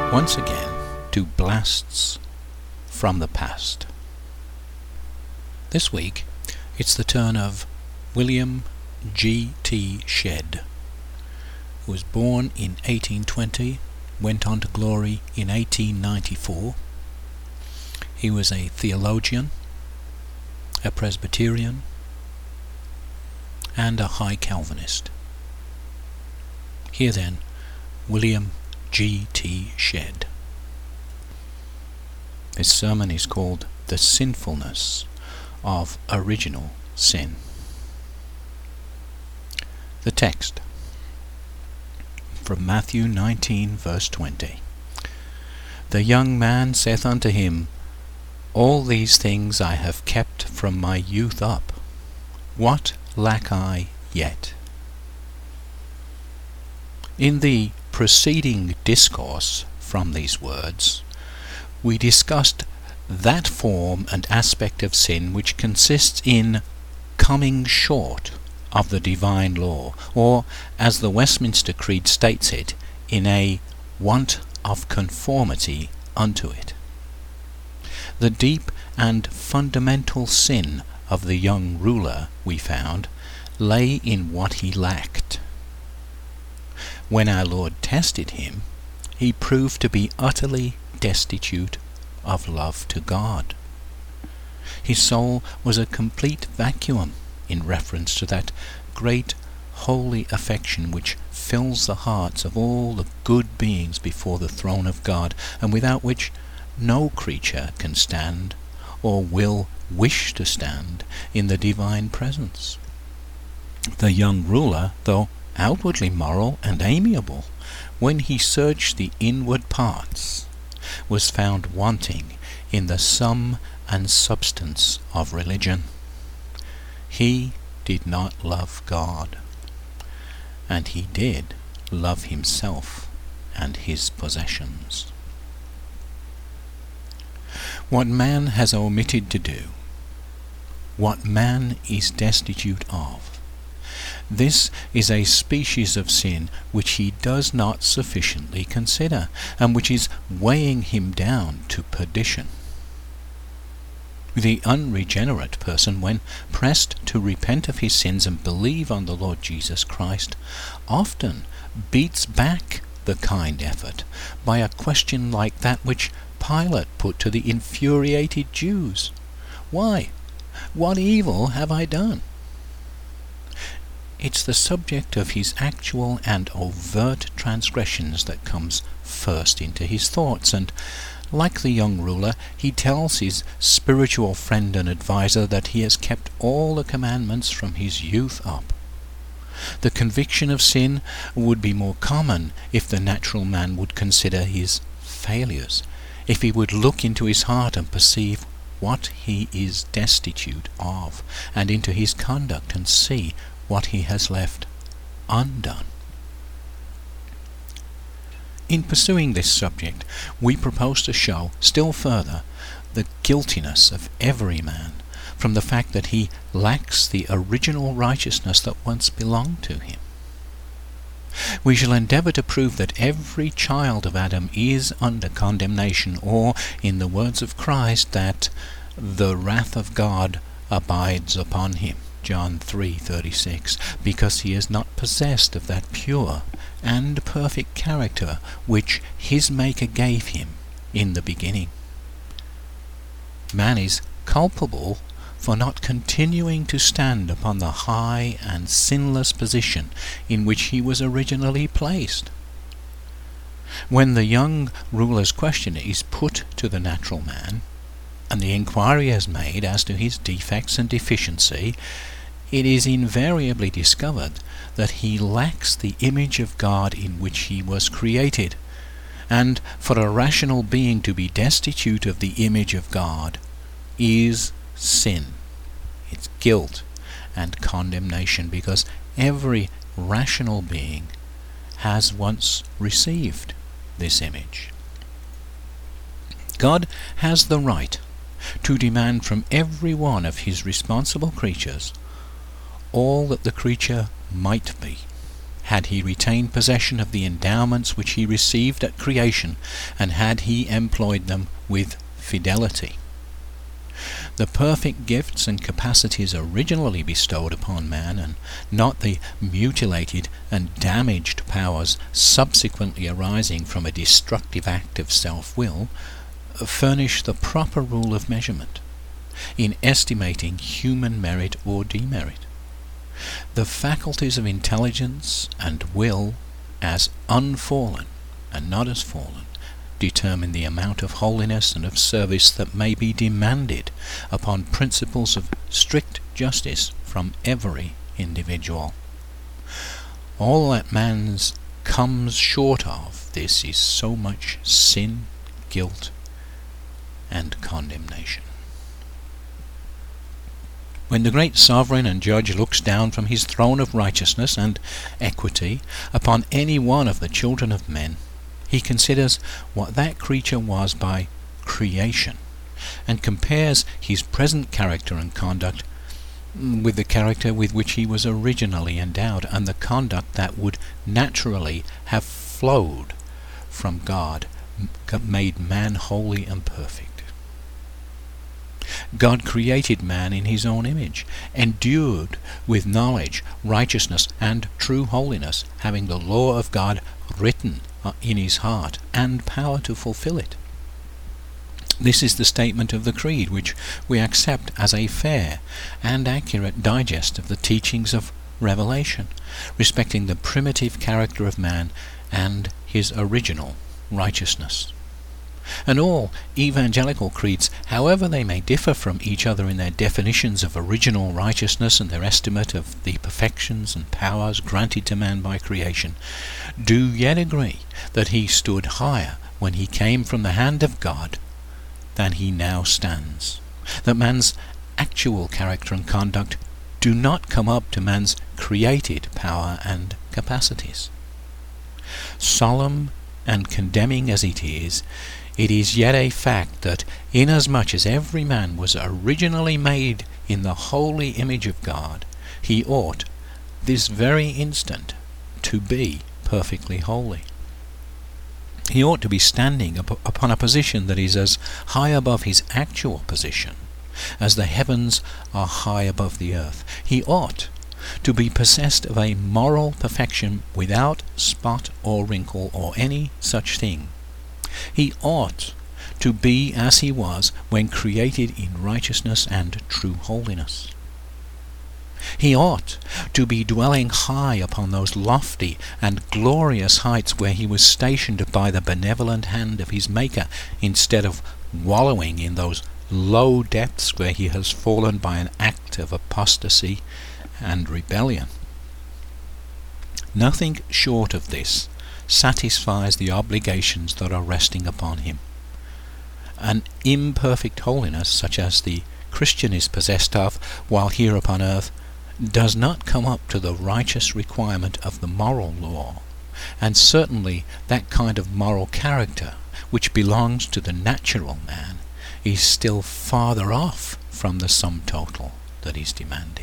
once again to Blasts from the Past. This week it's the turn of William G.T. Shedd, who was born in 1820, went on to glory in 1894. He was a theologian, a Presbyterian, and a High Calvinist. Here then, William G.T. Shedd. This sermon is called The Sinfulness of Original Sin. The text from Matthew 19 verse 20. The young man saith unto him, All these things I have kept from my youth up. What lack I yet? In the preceding discourse from these words, we discussed that form and aspect of sin which consists in coming short of the divine law, or, as the Westminster Creed states it, in a want of conformity unto it. The deep and fundamental sin of the young ruler, we found, lay in what he lacked. When our Lord tested him, he proved to be utterly destitute of love to God. His soul was a complete vacuum in reference to that great holy affection which fills the hearts of all the good beings before the throne of God, and without which no creature can stand or will wish to stand in the divine presence. The young ruler, though outwardly moral and amiable, when he searched the inward parts, was found wanting in the sum and substance of religion. He did not love God, and he did love himself and his possessions. What man has omitted to do, what man is destitute of, this is a species of sin which he does not sufficiently consider, and which is weighing him down to perdition. The unregenerate person, when pressed to repent of his sins and believe on the Lord Jesus Christ, often beats back the kind effort by a question like that which Pilate put to the infuriated Jews. Why? What evil have I done? It's the subject of his actual and overt transgressions that comes first into his thoughts, and, like the young ruler, he tells his spiritual friend and adviser that he has kept all the commandments from his youth up. The conviction of sin would be more common if the natural man would consider his failures, if he would look into his heart and perceive what he is destitute of, and into his conduct and see what he has left undone. In pursuing this subject, we propose to show still further the guiltiness of every man from the fact that he lacks the original righteousness that once belonged to him. We shall endeavour to prove that every child of Adam is under condemnation, or, in the words of Christ, that the wrath of God abides upon him, John 3:36, because he is not possessed of that pure and perfect character which his Maker gave him in the beginning. Man is culpable for not continuing to stand upon the high and sinless position in which he was originally placed. When the young ruler's question is put to the natural man, and the inquiry is made as to his defects and deficiency, it is invariably discovered that he lacks the image of God in which he was created, and for a rational being to be destitute of the image of God is sin. It's guilt and condemnation, because every rational being has once received this image. God has the right to demand from every one of his responsible creatures all that the creature might be, had he retained possession of the endowments which he received at creation, and had he employed them with fidelity. The perfect gifts and capacities originally bestowed upon man, and not the mutilated and damaged powers subsequently arising from a destructive act of self-will, furnish the proper rule of measurement in estimating human merit or demerit. The faculties of intelligence and will, as unfallen and not as fallen, determine the amount of holiness and of service that may be demanded upon principles of strict justice from every individual. All that man's comes short of this is so much sin, guilt, and condemnation. When the great sovereign and judge looks down from his throne of righteousness and equity upon any one of the children of men, he considers what that creature was by creation, and compares his present character and conduct with the character with which he was originally endowed, and the conduct that would naturally have flowed from God, made man holy and perfect. God created man in his own image, endued with knowledge, righteousness, and true holiness, having the law of God written in his heart, and power to fulfill it. This is the statement of the Creed, which we accept as a fair and accurate digest of the teachings of Revelation, respecting the primitive character of man and his original righteousness. And all evangelical creeds, however they may differ from each other in their definitions of original righteousness and their estimate of the perfections and powers granted to man by creation, do yet agree that he stood higher when he came from the hand of God than he now stands, that man's actual character and conduct do not come up to man's created power and capacities. Solemn and condemning as it is yet a fact that inasmuch as every man was originally made in the holy image of God, he ought, this very instant, to be perfectly holy. He ought to be standing upon a position that is as high above his actual position as the heavens are high above the earth. He ought to be possessed of a moral perfection without spot or wrinkle or any such thing. He ought to be as he was when created in righteousness and true holiness. He ought to be dwelling high upon those lofty and glorious heights where he was stationed by the benevolent hand of his Maker, instead of wallowing in those low depths where he has fallen by an act of apostasy and rebellion. Nothing short of this satisfies the obligations that are resting upon him. An imperfect holiness, such as the Christian is possessed of while here upon earth, does not come up to the righteous requirement of the moral law, and certainly that kind of moral character which belongs to the natural man is still farther off from the sum total that is demanded.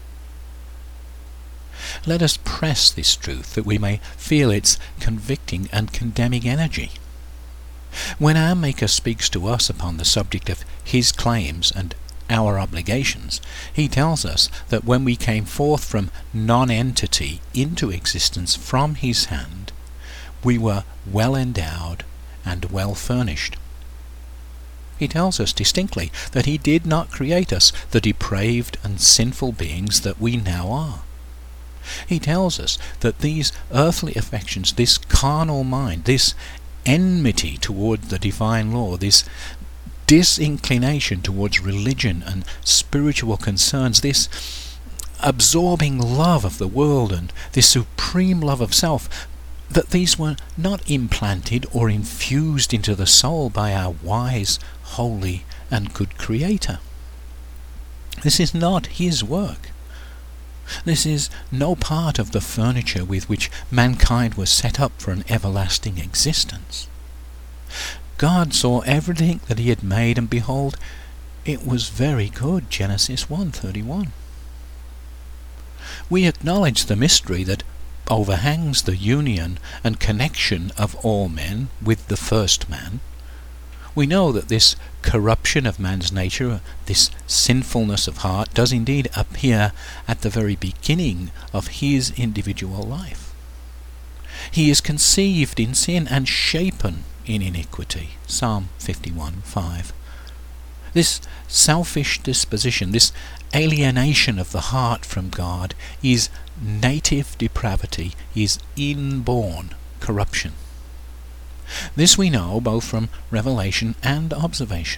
Let us press this truth that we may feel its convicting and condemning energy. When our Maker speaks to us upon the subject of his claims and our obligations, he tells us that when we came forth from non-entity into existence from his hand, we were well endowed and well furnished. He tells us distinctly that he did not create us the depraved and sinful beings that we now are. He tells us that these earthly affections, this carnal mind, this enmity toward the divine law, this disinclination towards religion and spiritual concerns, this absorbing love of the world and this supreme love of self, that these were not implanted or infused into the soul by our wise, holy, and good Creator. This is not his work. This is no part of the furniture with which mankind was set up for an everlasting existence. God saw everything that he had made, and behold, it was very good. Genesis 1:31. We acknowledge the mystery that overhangs the union and connection of all men with the first man, we know that this corruption of man's nature, this sinfulness of heart, does indeed appear at the very beginning of his individual life. He is conceived in sin and shapen in iniquity. Psalm 51:5. This selfish disposition, this alienation of the heart from God, is native depravity, is inborn corruption. This we know both from revelation and observation.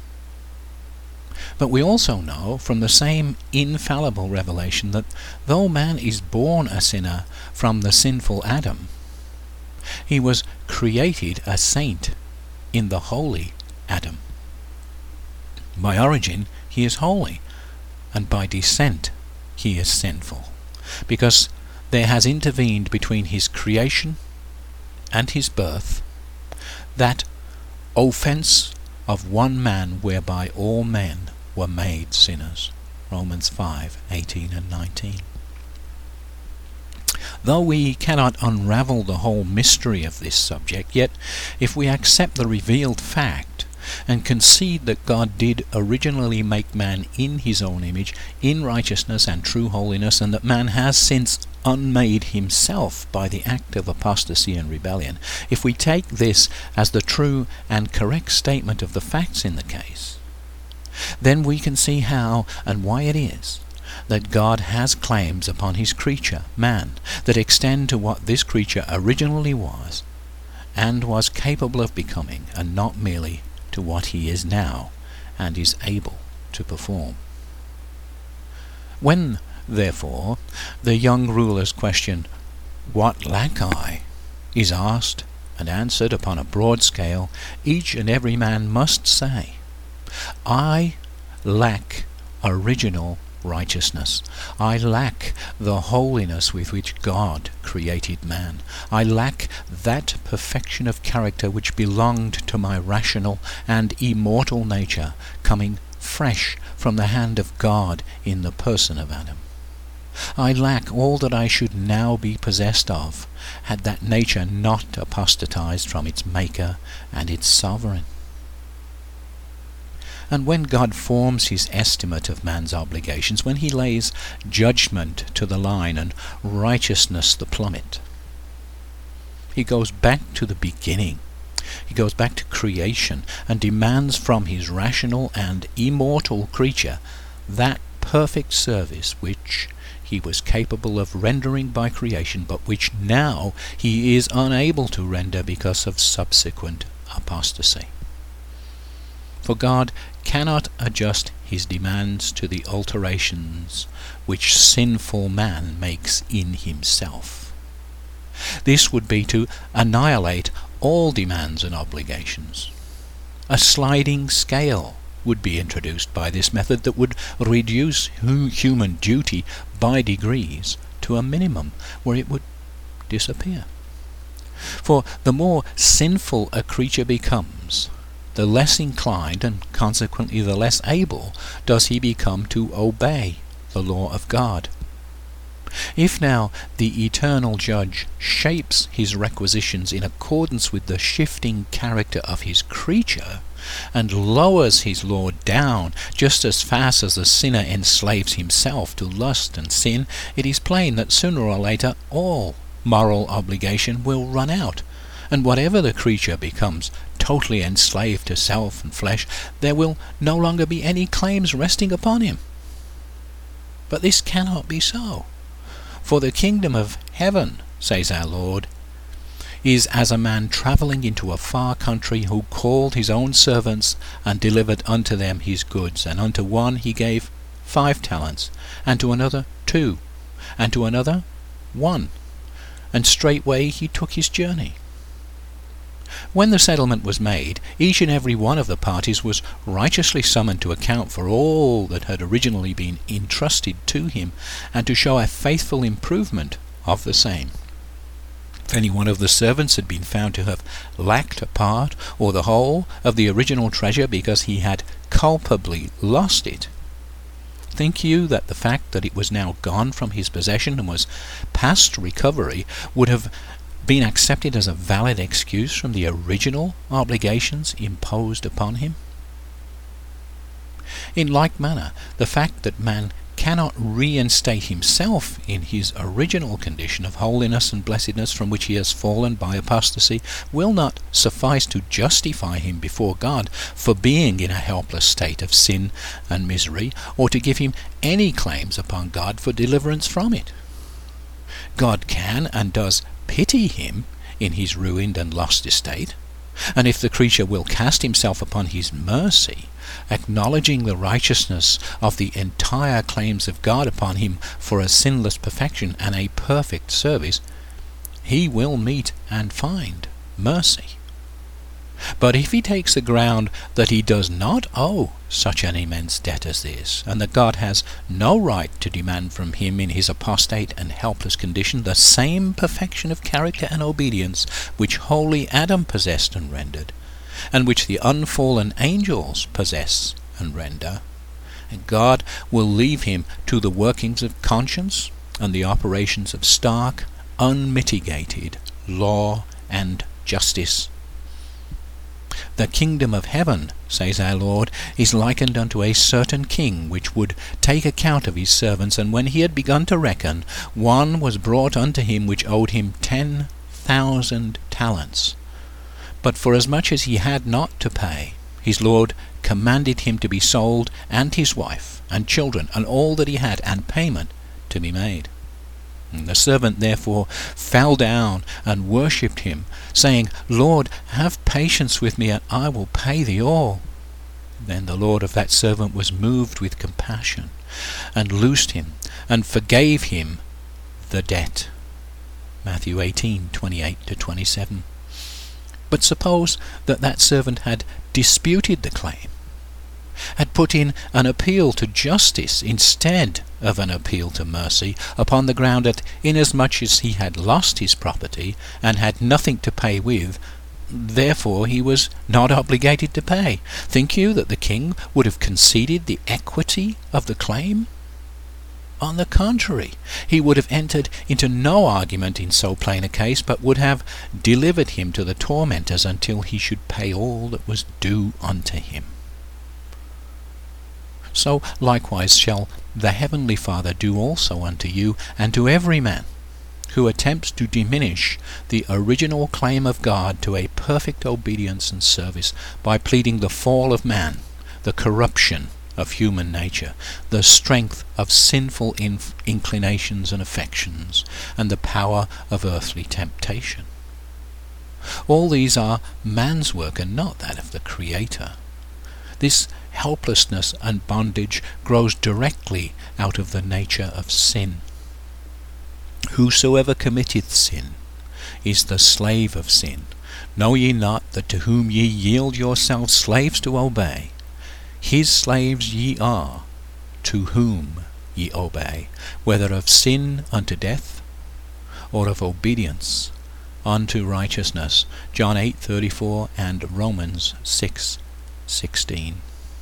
But we also know from the same infallible revelation that though man is born a sinner from the sinful Adam, he was created a saint in the holy Adam. By origin he is holy, and by descent he is sinful, because there has intervened between his creation and his birth that offence of one man whereby all men were made sinners. Romans 5:18 and 19. Though we cannot unravel the whole mystery of this subject, yet if we accept the revealed fact and concede that God did originally make man in his own image, in righteousness and true holiness, and that man has since unmade himself by the act of apostasy and rebellion, if we take this as the true and correct statement of the facts in the case, then we can see how and why it is that God has claims upon his creature, man, that extend to what this creature originally was and was capable of becoming, and not merely to what he is now and is able to perform. When, therefore, the young ruler's question, "What lack I?" is asked and answered upon a broad scale, each and every man must say, "I lack original righteousness. I lack the holiness with which God created man. I lack that perfection of character which belonged to my rational and immortal nature, coming fresh from the hand of God in the person of Adam. I lack all that I should now be possessed of, had that nature not apostatized from its Maker and its Sovereign." And when God forms his estimate of man's obligations, when he lays judgment to the line and righteousness the plummet, he goes back to the beginning. He goes back to creation and demands from his rational and immortal creature that perfect service which he was capable of rendering by creation, but which now he is unable to render because of subsequent apostasy. For God cannot adjust his demands to the alterations which sinful man makes in himself. This would be to annihilate all demands and obligations. A sliding scale would be introduced by this method that would reduce human duty by degrees to a minimum, where it would disappear. For the more sinful a creature becomes, the less inclined, and consequently the less able, does he become to obey the law of God. If now the eternal judge shapes his requisitions in accordance with the shifting character of his creature, and lowers his law down just as fast as the sinner enslaves himself to lust and sin, it is plain that sooner or later all moral obligation will run out, and whatever the creature becomes totally enslaved to self and flesh, there will no longer be any claims resting upon him. But this cannot be so. For the kingdom of heaven, says our Lord, is as a man travelling into a far country, who called his own servants and delivered unto them his goods. And unto one he gave 5 talents, and to another 2, and to another 1. And straightway he took his journey. When the settlement was made, each and every one of the parties was righteously summoned to account for all that had originally been entrusted to him, and to show a faithful improvement of the same. If any one of the servants had been found to have lacked a part or the whole of the original treasure because he had culpably lost it, think you that the fact that it was now gone from his possession and was past recovery would have been accepted as a valid excuse from the original obligations imposed upon him? In like manner, the fact that man cannot reinstate himself in his original condition of holiness and blessedness from which he has fallen by apostasy will not suffice to justify him before God for being in a helpless state of sin and misery, or to give him any claims upon God for deliverance from it. God can and does pity him in his ruined and lost estate, and if the creature will cast himself upon his mercy, acknowledging the righteousness of the entire claims of God upon him for a sinless perfection and a perfect service, he will meet and find mercy. But if he takes the ground that he does not owe such an immense debt as this, and that God has no right to demand from him in his apostate and helpless condition the same perfection of character and obedience which holy Adam possessed and rendered, and which the unfallen angels possess and render, God will leave him to the workings of conscience and the operations of stark, unmitigated law and justice. The kingdom of heaven, says our Lord, is likened unto a certain king which would take account of his servants, and when he had begun to reckon, one was brought unto him which owed him 10,000 talents. But forasmuch as he had not to pay, his Lord commanded him to be sold, and his wife, and children, and all that he had, and payment to be made. And the servant therefore fell down and worshipped him, saying, Lord, have patience with me, and I will pay thee all. Then the Lord of that servant was moved with compassion, and loosed him, and forgave him the debt. Matthew 18:28-27. But suppose that servant had disputed the claim, had put in an appeal to justice instead of an appeal to mercy, upon the ground that inasmuch as he had lost his property and had nothing to pay with, therefore he was not obligated to pay. Think you that the king would have conceded the equity of the claim? On the contrary, he would have entered into no argument in so plain a case, but would have delivered him to the tormentors until he should pay all that was due unto him. So likewise shall the heavenly Father do also unto you, and to every man who attempts to diminish the original claim of God to a perfect obedience and service by pleading the fall of man, the corruption of human nature, the strength of sinful inclinations and affections, and the power of earthly temptation. All these are man's work and not that of the Creator. This helplessness and bondage grows directly out of the nature of sin. Whosoever committeth sin is the slave of sin. Know ye not that to whom ye yield yourselves slaves to obey, his slaves ye are, to whom ye obey, whether of sin unto death, or of obedience unto righteousness. John 8:34 and Romans 6:16.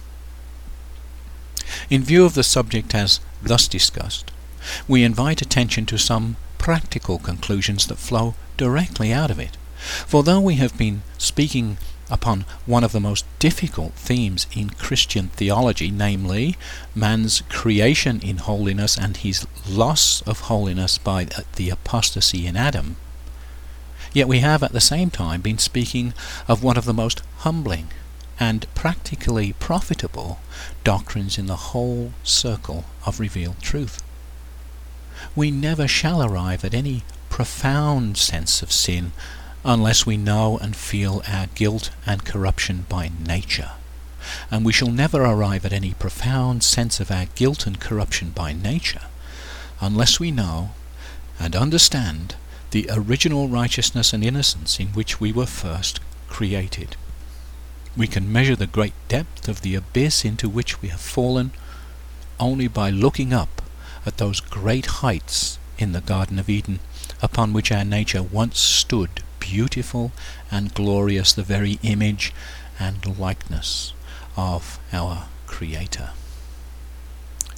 In view of the subject as thus discussed, we invite attention to some practical conclusions that flow directly out of it. For though we have been speaking upon one of the most difficult themes in Christian theology, namely man's creation in holiness and his loss of holiness by the apostasy in Adam, yet we have at the same time been speaking of one of the most humbling and practically profitable doctrines in the whole circle of revealed truth. We never shall arrive at any profound sense of sin unless we know and feel our guilt and corruption by nature. And we shall never arrive at any profound sense of our guilt and corruption by nature unless we know and understand the original righteousness and innocence in which we were first created. We can measure the great depth of the abyss into which we have fallen only by looking up at those great heights in the Garden of Eden upon which our nature once stood, beautiful and glorious, the very image and likeness of our Creator.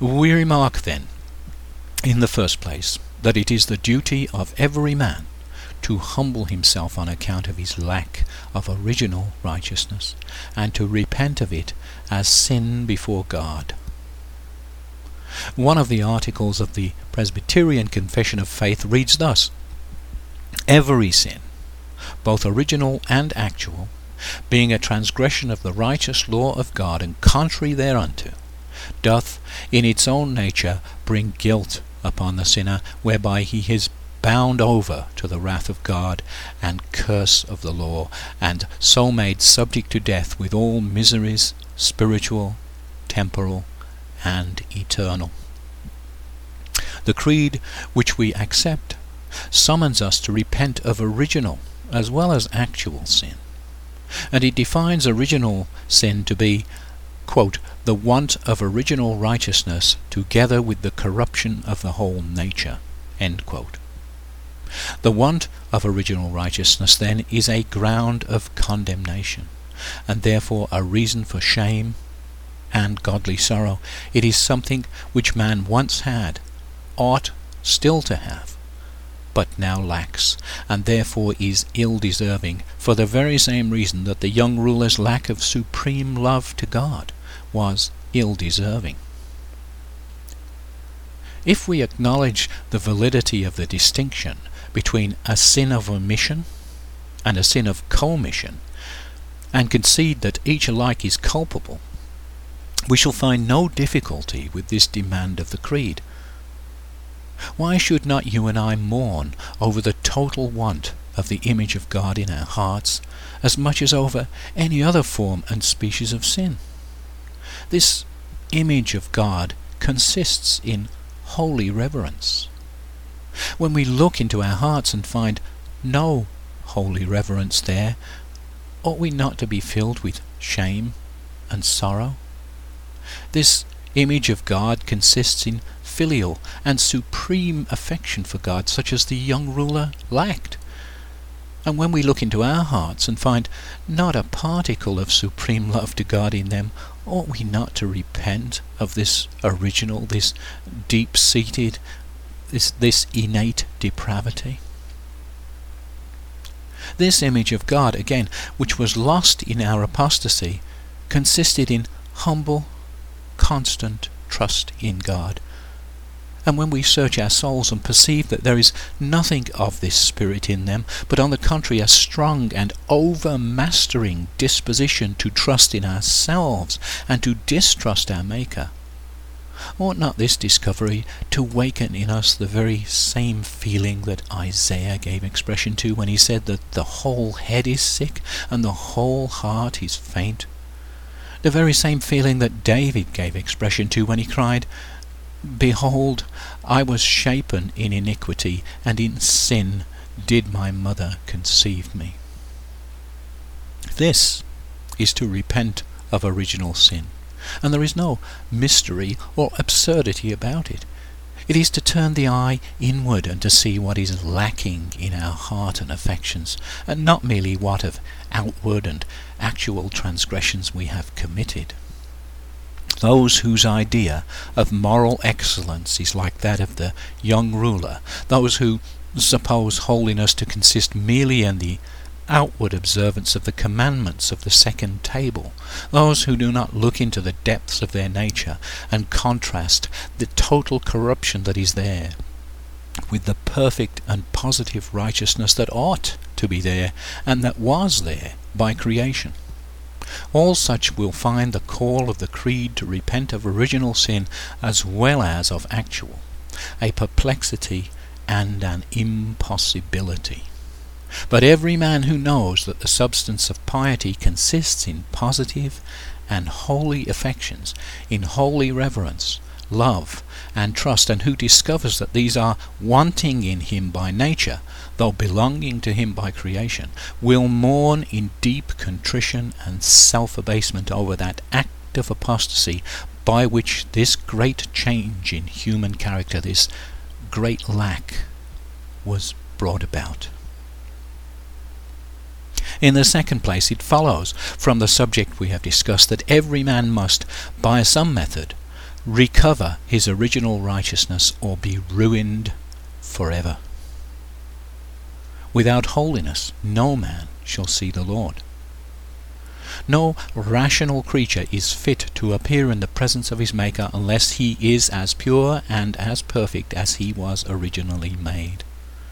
We remark then, in the first place, that it is the duty of every man to humble himself on account of his lack of original righteousness, and to repent of it as sin before God. One of the articles of the Presbyterian Confession of Faith reads thus: "Every sin, both original and actual, being a transgression of the righteous law of God and contrary thereunto, doth in its own nature bring guilt upon the sinner, whereby he is bound over to the wrath of God and curse of the law, and so made subject to death with all miseries, spiritual, temporal, and eternal." The creed which we accept summons us to repent of original as well as actual sin, and it defines original sin to be, quote, "the want of original righteousness together with the corruption of the whole nature," end quote. The want of original righteousness, then, is a ground of condemnation, and therefore a reason for shame and godly sorrow. It is something which man once had, ought still to have, but now lacks, and therefore is ill-deserving, for the very same reason that the young ruler's lack of supreme love to God was ill-deserving. If we acknowledge the validity of the distinction between a sin of omission and a sin of commission, and concede that each alike is culpable, we shall find no difficulty with this demand of the Creed. Why should not you and I mourn over the total want of the image of God in our hearts as much as over any other form and species of sin? This image of God consists in holy reverence. When we look into our hearts and find no holy reverence there, ought we not to be filled with shame and sorrow? This image of God consists in filial and supreme affection for God, such as the young ruler lacked. And when we look into our hearts and find not a particle of supreme love to God in them, ought we not to repent of this original, this deep-seated, this innate depravity? This image of God, again, which was lost in our apostasy, consisted in humble, constant trust in God. And when we search our souls and perceive that there is nothing of this spirit in them, but on the contrary a strong and overmastering disposition to trust in ourselves and to distrust our Maker, ought not this discovery to waken in us the very same feeling that Isaiah gave expression to when he said that the whole head is sick and the whole heart is faint? The very same feeling that David gave expression to when he cried, "Behold, I was shapen in iniquity, and in sin did my mother conceive me." This is to repent of original sin, and there is no mystery or absurdity about it. It is to turn the eye inward and to see what is lacking in our heart and affections, and not merely what of outward and actual transgressions we have committed. Those whose idea of moral excellence is like that of the young ruler, those who suppose holiness to consist merely in the outward observance of the commandments of the second table, those who do not look into the depths of their nature and contrast the total corruption that is there with the perfect and positive righteousness that ought to be there and that was there by creation. All such will find the call of the Creed to repent of original sin as well as of actual a perplexity and an impossibility. But every man who knows that the substance of piety consists in positive and holy affections, in holy reverence, love, and trust, and who discovers that these are wanting in him by nature, though belonging to him by creation, will mourn in deep contrition and self-abasement over that act of apostasy by which this great change in human character, this great lack, was brought about. In the second place, it follows from the subject we have discussed that every man must, by some method, recover his original righteousness or be ruined forever. Without holiness no man shall see the Lord. No rational creature is fit to appear in the presence of his Maker unless he is as pure and as perfect as he was originally made.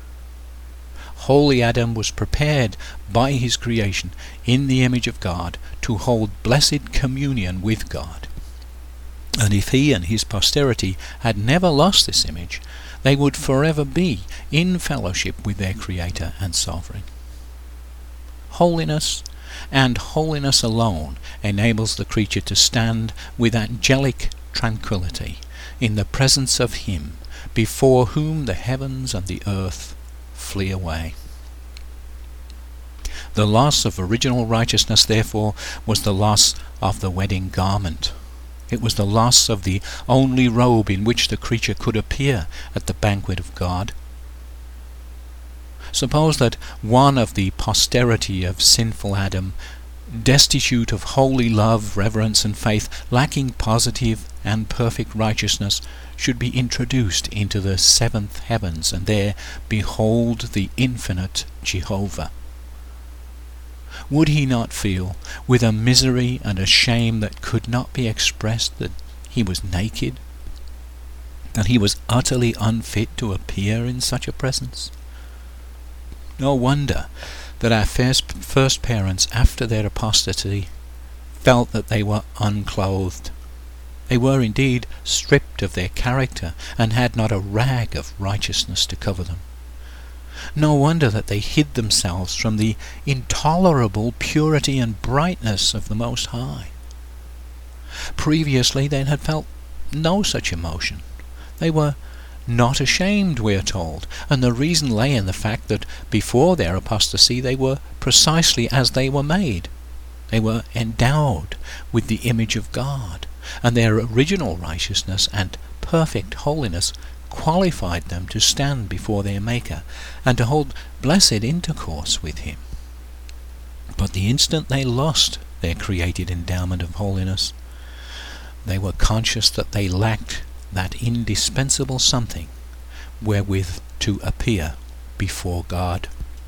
Holy Adam was prepared by his creation in the image of God to hold blessed communion with God. And if he and his posterity had never lost this image, they would forever be in fellowship with their Creator and Sovereign. Holiness, and holiness alone, enables the creature to stand with angelic tranquility in the presence of Him before whom the heavens and the earth flee away. The loss of original righteousness, therefore, was the loss of the wedding garment. It was the loss of the only robe in which the creature could appear at the banquet of God. Suppose that one of the posterity of sinful Adam, destitute of holy love, reverence, and faith, lacking positive and perfect righteousness, should be introduced into the seventh heavens, and there behold the infinite Jehovah. Would he not feel, with a misery and a shame that could not be expressed, that he was naked, that he was utterly unfit to appear in such a presence? No wonder that our first parents, after their apostasy, felt that they were unclothed. They were indeed stripped of their character, and had not a rag of righteousness to cover them. No wonder that they hid themselves from the intolerable purity and brightness of the Most High. Previously they had felt no such emotion. They were not ashamed, we are told, and the reason lay in the fact that before their apostasy they were precisely as they were made. They were endowed with the image of God, and their original righteousness and perfect holiness qualified them to stand before their Maker and to hold blessed intercourse with Him. But the instant they lost their created endowment of holiness, they were conscious that they lacked that indispensable something wherewith to appear before God.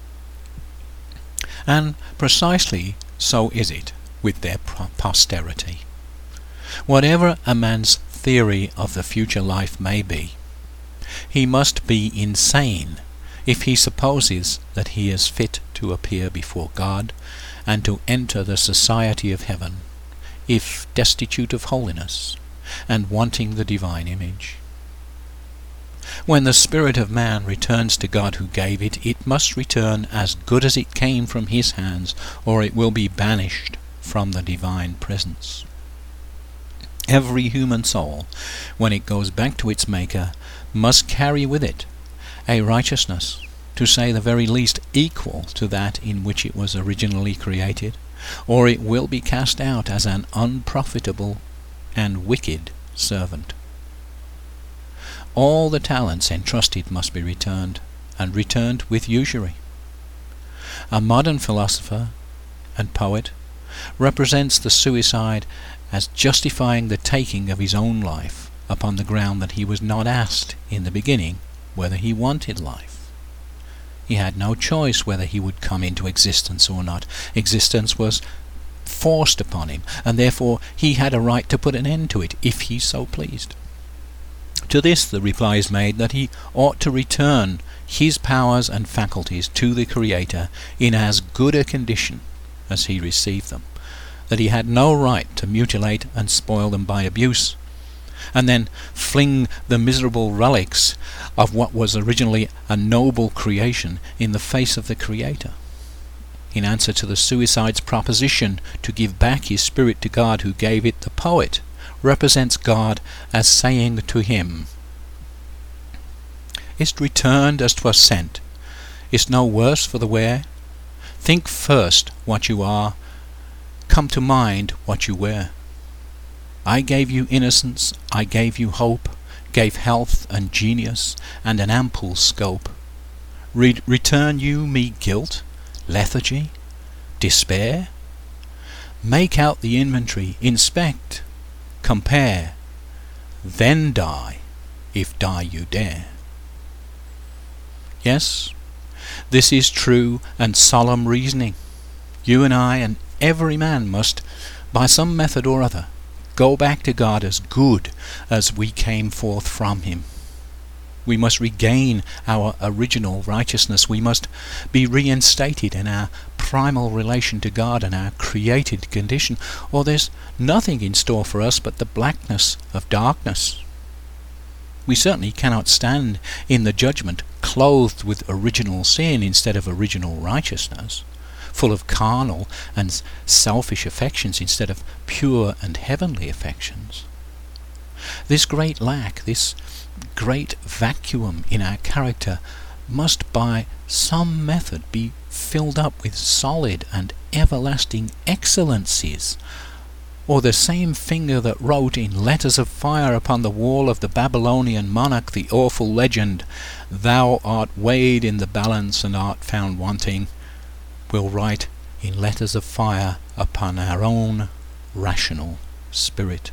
And precisely so is it with their posterity. Whatever a man's theory of the future life may be, he must be insane if he supposes that he is fit to appear before God and to enter the society of heaven, if destitute of holiness and wanting the divine image. When the spirit of man returns to God who gave it, it must return as good as it came from His hands, or it will be banished from the divine presence. Every human soul, when it goes back to its Maker, must carry with it a righteousness, to say the very least equal to that in which it was originally created, or it will be cast out as an unprofitable and wicked servant. All the talents entrusted must be returned, and returned with usury. A modern philosopher and poet represents the suicide as justifying the taking of his own life upon the ground that he was not asked in the beginning whether he wanted life. He had no choice whether he would come into existence or not. Existence was forced upon him, and therefore he had a right to put an end to it if he so pleased. To this the reply is made that he ought to return his powers and faculties to the Creator in as good a condition as he received them, that he had no right to mutilate and spoil them by abuse, and then fling the miserable relics of what was originally a noble creation in the face of the Creator. In answer to the suicide's proposition to give back his spirit to God who gave it, the poet represents God as saying to him, "Is't returned as 'twas sent? Is't no worse for the wear? Think first what you are, come to mind what you were. I gave you innocence, I gave you hope, gave health and genius and an ample scope. Return you me guilt, lethargy, despair? Make out the inventory, inspect, compare. then die, if die you dare. Yes, this is true and solemn reasoning. You and I and every man must, by some method or other, go back to God as good as we came forth from him. We must regain our original righteousness. We must be reinstated in our primal relation to God and our created condition, or there's nothing in store for us but the blackness of darkness. We certainly cannot stand in the judgment clothed with original sin instead of original righteousness, full of carnal and selfish affections instead of pure and heavenly affections. This great lack, this great vacuum in our character must by some method be filled up with solid and everlasting excellencies, or the same finger that wrote in letters of fire upon the wall of the Babylonian monarch the awful legend, "Thou art weighed in the balance and art found wanting," will write in letters of fire upon our own rational spirit.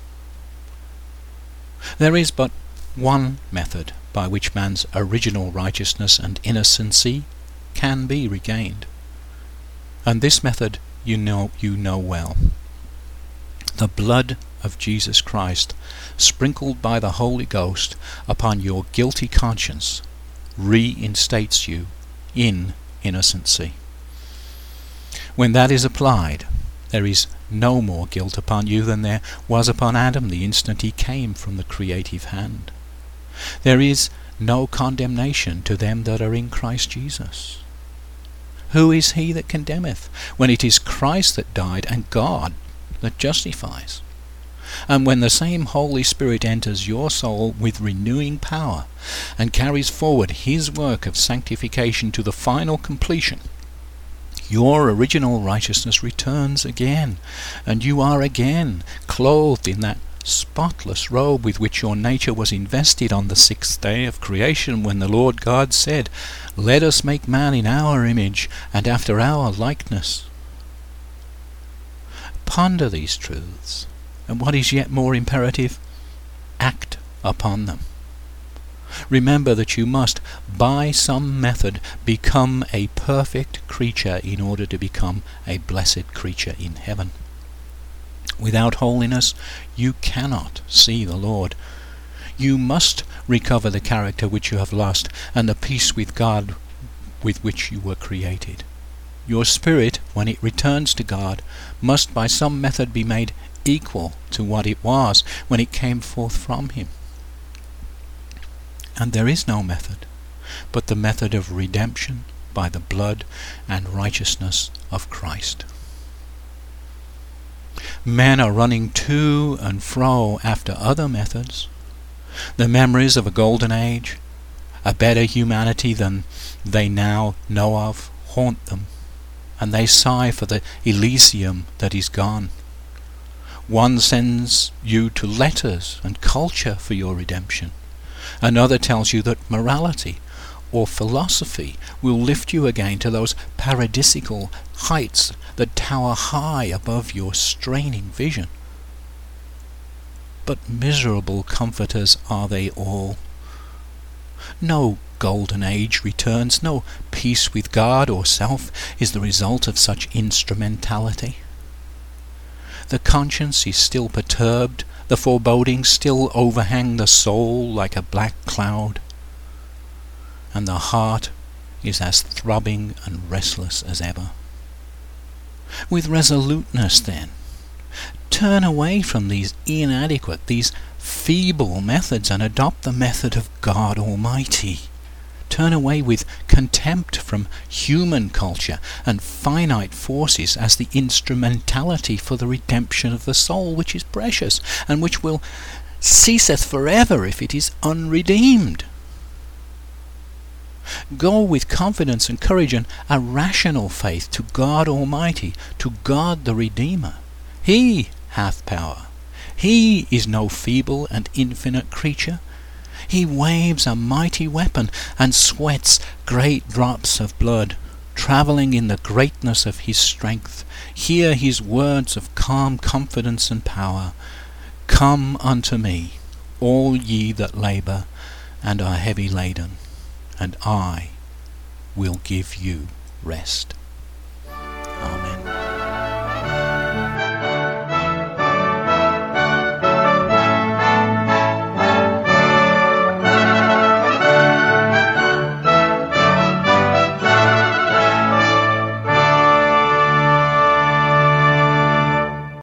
There is but one method by which man's original righteousness and innocency can be regained, and this method you know well. The blood of Jesus Christ, sprinkled by the Holy Ghost upon your guilty conscience, reinstates you in innocency. When that is applied, there is no more guilt upon you than there was upon Adam the instant he came from the creative hand. There is no condemnation to them that are in Christ Jesus. Who is he that condemneth, when it is Christ that died and God that justifies? And when the same Holy Spirit enters your soul with renewing power and carries forward his work of sanctification to the final completion, your original righteousness returns again, and you are again clothed in that spotless robe with which your nature was invested on the sixth day of creation, when the Lord God said, "Let us make man in our image and after our likeness." Ponder these truths, and what is yet more imperative, act upon them. Remember that you must, by some method, become a perfect creature in order to become a blessed creature in heaven. Without holiness, you cannot see the Lord. You must recover the character which you have lost and the peace with God with which you were created. Your spirit, when it returns to God, must by some method be made equal to what it was when it came forth from him. And there is no method but the method of redemption by the blood and righteousness of Christ. Men are running to and fro after other methods. The memories of a golden age, a better humanity than they now know of, haunt them, and they sigh for the Elysium that is gone. One sends you to letters and culture for your redemption. Another tells you that morality or philosophy will lift you again to those paradisical heights that tower high above your straining vision. But miserable comforters are they all. No golden age returns, no peace with God or self is the result of such instrumentality. The conscience is still perturbed, the forebodings still overhang the soul like a black cloud, and the heart is as throbbing and restless as ever. With resoluteness, then, turn away from these inadequate, these feeble methods and adopt the method of God Almighty. Turn away with contempt from human culture and finite forces as the instrumentality for the redemption of the soul, which is precious and which will ceaseth forever if it is unredeemed. Go with confidence and courage and a rational faith to God Almighty, to God the Redeemer. He hath power. He is no feeble and infinite creature. He waves a mighty weapon and sweats great drops of blood, travelling in the greatness of his strength. Hear his words of calm confidence and power. Come unto me, all ye that labour and are heavy laden, and I will give you rest. Amen.